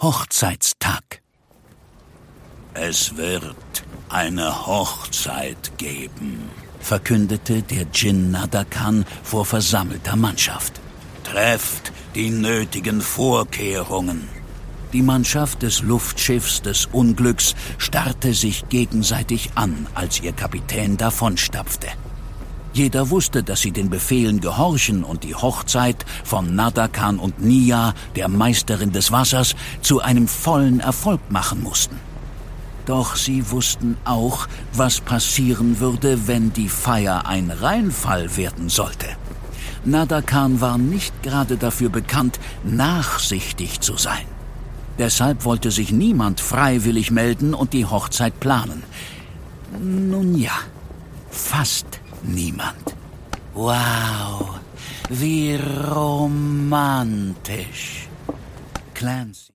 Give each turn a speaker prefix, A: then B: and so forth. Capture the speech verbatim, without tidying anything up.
A: Hochzeitstag. »Es wird eine Hochzeit geben«, verkündete der Djinn Nadakan vor versammelter Mannschaft. »Trefft die nötigen Vorkehrungen.« Die Mannschaft des Luftschiffs des Unglücks starrte sich gegenseitig an, als ihr Kapitän davonstapfte. Jeder wusste, dass sie den Befehlen gehorchen und die Hochzeit von Nadakan und Nia, der Meisterin des Wassers, zu einem vollen Erfolg machen mussten. Doch sie wussten auch, was passieren würde, wenn die Feier ein Reinfall werden sollte. Nadakan war nicht gerade dafür bekannt, nachsichtig zu sein. Deshalb wollte sich niemand freiwillig melden und die Hochzeit planen. Nun ja, fast niemand. Wow, wie romantisch. Clancy.